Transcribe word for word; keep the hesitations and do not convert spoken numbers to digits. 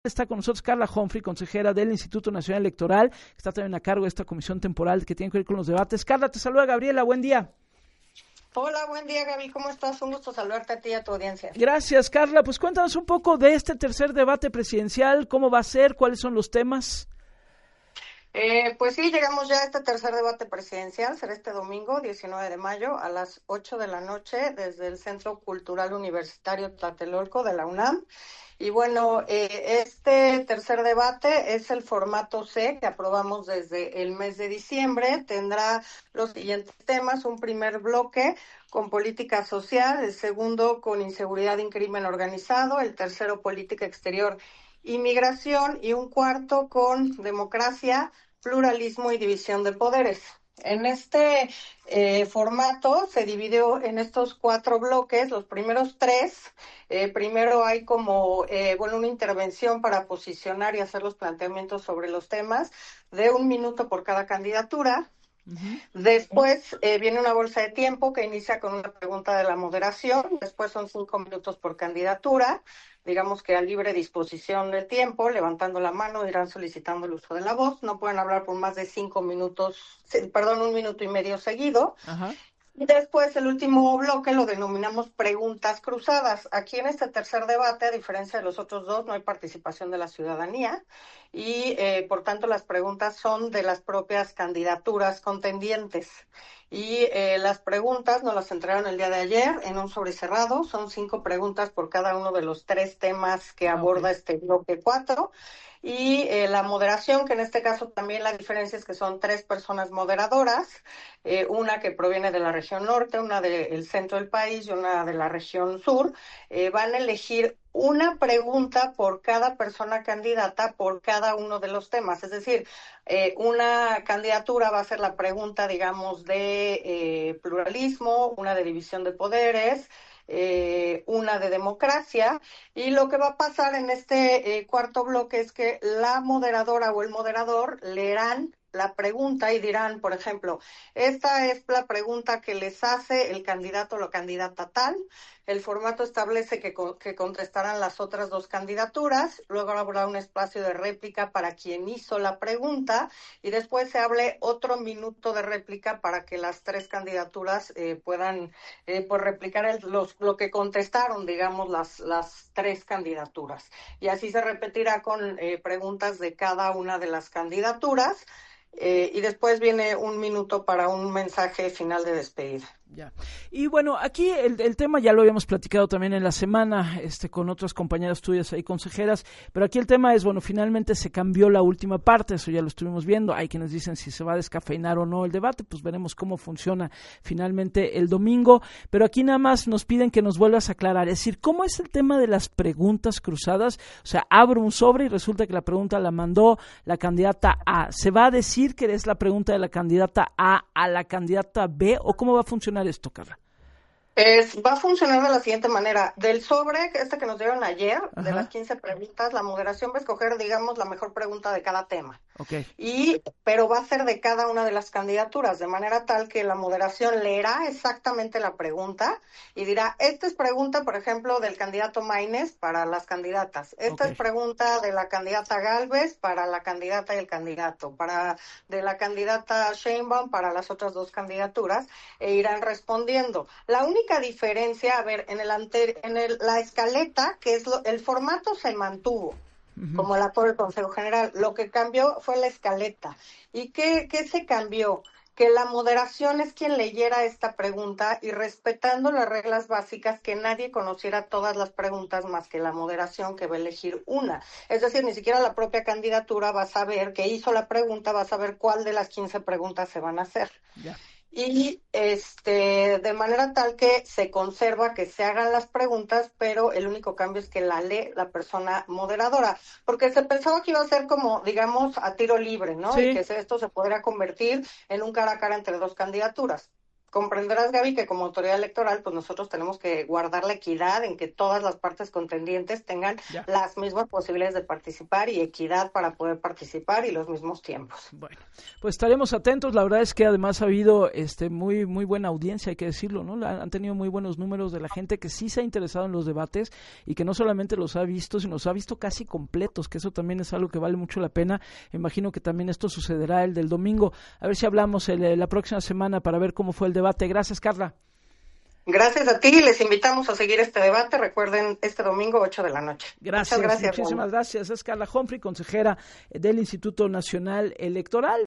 Está con nosotros Carla Humphrey, consejera del Instituto Nacional Electoral, que está también a cargo de esta comisión temporal que tiene que ver con los debates. Carla, te saluda Gabriela, buen día. Hola, buen día, Gaby, ¿cómo estás? Un gusto saludarte a ti y a tu audiencia. Gracias, Carla. Pues cuéntanos un poco de este tercer debate presidencial, cómo va a ser, cuáles son los temas. Eh, pues sí, llegamos ya a este tercer debate presidencial, será este domingo, diecinueve de mayo, a las ocho de la noche, desde el Centro Cultural Universitario Tlatelolco de la UNAM. Y bueno, eh, este tercer debate es el formato C que aprobamos desde el mes de diciembre. Tendrá los siguientes temas: un primer bloque con política social, el segundo con inseguridad y crimen organizado, el tercero política exterior y migración, y un cuarto con democracia, pluralismo y división de poderes. En este eh, formato se dividió en estos cuatro bloques. Los primeros tres, eh, primero hay como eh, bueno una intervención para posicionar y hacer los planteamientos sobre los temas de un minuto por cada candidatura. Uh-huh. Después eh, viene una bolsa de tiempo que inicia con una pregunta de la moderación. Después son cinco minutos por candidatura, digamos que a libre disposición del tiempo, levantando la mano irán solicitando el uso de la voz. No pueden hablar por más de cinco minutos, perdón, un minuto y medio seguido. Uh-huh. Y después el último bloque lo denominamos preguntas cruzadas. Aquí en este tercer debate, a diferencia de los otros dos, no hay participación de la ciudadanía y eh, por tanto las preguntas son de las propias candidaturas contendientes. Y eh, las preguntas nos las entregaron el día de ayer en un sobrecerrado. Son cinco preguntas por cada uno de los tres temas que aborda okay. este bloque cuatro. Y eh, la moderación, que en este caso también la diferencia es que son tres personas moderadoras, eh, una que proviene de la región norte, una del centro del país y una de la región sur. Eh, van a elegir una pregunta por cada persona candidata por cada uno de los temas. Es decir, eh, una candidatura va a ser la pregunta, digamos, de eh, pluralismo, una de división de poderes, Eh, una de democracia, y lo que va a pasar en este eh, cuarto bloque es que la moderadora o el moderador leerán la pregunta y dirán, por ejemplo, esta es la pregunta que les hace el candidato o la candidata tal. El formato establece que, que contestarán las otras dos candidaturas, luego habrá un espacio de réplica para quien hizo la pregunta y después se hable otro minuto de réplica para que las tres candidaturas eh, puedan eh, pues replicar el, los, lo que contestaron, digamos, las, las tres candidaturas. Y así se repetirá con eh, preguntas de cada una de las candidaturas. Eh, y después viene un minuto para un mensaje final de despedida. Ya. Y bueno, aquí el, el tema ya lo habíamos platicado también en la semana este, con otras compañeras tuyas ahí, consejeras, pero aquí el tema es, bueno, finalmente se cambió la última parte, eso ya lo estuvimos viendo. Hay quienes dicen si se va a descafeinar o no el debate, pues veremos cómo funciona finalmente el domingo, pero aquí nada más nos piden que nos vuelvas a aclarar, es decir, ¿cómo es el tema de las preguntas cruzadas? O sea, abro un sobre y resulta que la pregunta la mandó la candidata A. ¿Se va a decir que es la pregunta de la candidata A a la candidata B o cómo va a funcionar esto, Carla? Es, va a funcionar de la siguiente manera. Del sobre, este que nos dieron ayer, Ajá. de las quince preguntas, la moderación va a escoger, digamos, la mejor pregunta de cada tema. Okay. Y, pero va a ser de cada una de las candidaturas, de manera tal que la moderación leerá exactamente la pregunta y dirá, esta es pregunta, por ejemplo, del candidato Maínez para las candidatas. Esta okay. es pregunta de la candidata Gálvez para la candidata y el candidato, para de la candidata Sheinbaum para las otras dos candidaturas, e irán respondiendo. La única diferencia, a ver, en el ante, en el, la escaleta, que es lo, el formato se mantuvo, uh-huh. como la por el Consejo General. Lo que cambió fue la escaleta. ¿Y qué, qué se cambió? Que la moderación es quien leyera esta pregunta y respetando las reglas básicas, que nadie conociera todas las preguntas más que la moderación, que va a elegir una. Es decir, ni siquiera la propia candidatura va a saber que hizo la pregunta, va a saber cuál de las quince preguntas se van a hacer. Yeah. Y este de manera tal que se conserva que se hagan las preguntas, pero el único cambio es que la lee la persona moderadora, porque se pensaba que iba a ser como, digamos, a tiro libre, ¿no? Sí. Y que esto se podría convertir en un cara a cara entre dos candidaturas. comprenderás, Gaby, que como autoridad electoral, pues nosotros tenemos que guardar la equidad en que todas las partes contendientes tengan ya. las mismas posibilidades de participar y equidad para poder participar y los mismos tiempos. Bueno, pues estaremos atentos. La verdad es que además ha habido este muy muy buena audiencia, hay que decirlo, ¿no? Han tenido muy buenos números de la gente que sí se ha interesado en los debates y que no solamente los ha visto, sino los ha visto casi completos, que eso también es algo que vale mucho la pena. Imagino que también esto sucederá el del domingo. A ver si hablamos el, la próxima semana para ver cómo fue el debate. Gracias, Carla. Gracias a ti, les invitamos a seguir este debate, recuerden, este domingo, ocho de la noche. Gracias, Muchas gracias, muchísimas Juan. gracias. Es Carla Humphrey, consejera del Instituto Nacional Electoral.